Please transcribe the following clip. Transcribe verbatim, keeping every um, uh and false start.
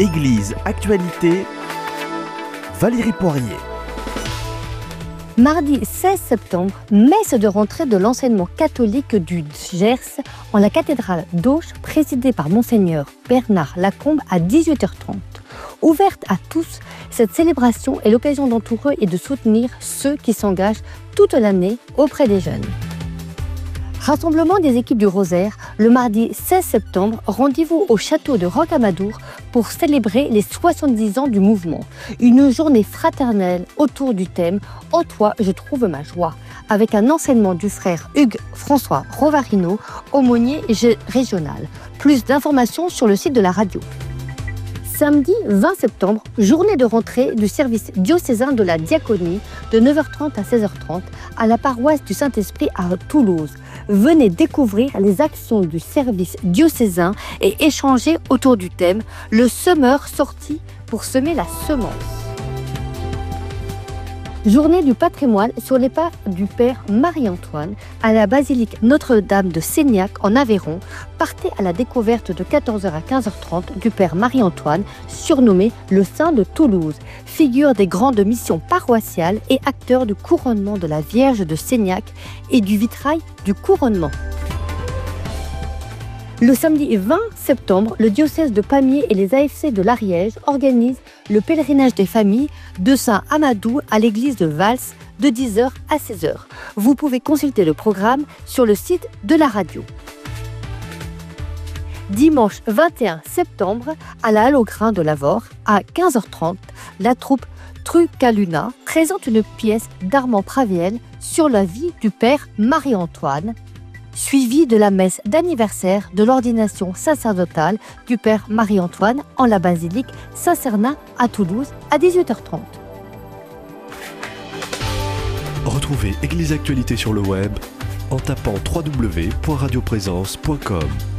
Église Actualité, Valérie Poirier. Mardi seize septembre, messe de rentrée de l'enseignement catholique du Gers en la cathédrale d'Auch, présidée par Monseigneur Bernard Lacombe à dix-huit heures trente. Ouverte à tous, cette célébration est l'occasion d'entourer et de soutenir ceux qui s'engagent toute l'année auprès des jeunes. Rassemblement des équipes du Rosaire, le mardi seize septembre, rendez-vous au château de Rocamadour pour célébrer les soixante-dix ans du mouvement. Une journée fraternelle autour du thème « En toi, je trouve ma joie » avec un enseignement du frère Hugues François Rovarino, aumônier régional. Plus d'informations sur le site de la radio. Samedi vingt septembre, journée de rentrée du service diocésain de la diaconie de neuf heures trente à seize heures trente à la paroisse du Saint-Esprit à Toulouse. Venez découvrir les actions du service diocésain et échanger autour du thème « Le semeur sorti pour semer la semence ». Journée du patrimoine sur les pas du Père Marie-Antoine à la basilique Notre-Dame de Seignac en Aveyron. Partez à la découverte de quatorze heures à quinze heures trente du Père Marie-Antoine, surnommé le Saint de Toulouse, figure des grandes missions paroissiales et acteur du couronnement de la Vierge de Seignac et du vitrail du couronnement. Le samedi vingt septembre, le diocèse de Pamiers et les A F C de l'Ariège organisent le pèlerinage des familles de Saint-Amadou à l'église de Vals de dix heures à seize heures. Vous pouvez consulter le programme sur le site de la radio. Dimanche vingt et un septembre, à la Halle au Grain de Lavore, à quinze heures trente, la troupe Trucaluna présente une pièce d'Armand Praviel sur la vie du Père Marie-Antoine, suivi de la messe d'anniversaire de l'ordination sacerdotale du Père Marie-Antoine en la basilique Saint-Cernin à Toulouse à dix-huit heures trente. Retrouvez Église Actualité sur le web en tapant w w w point radio présence point com.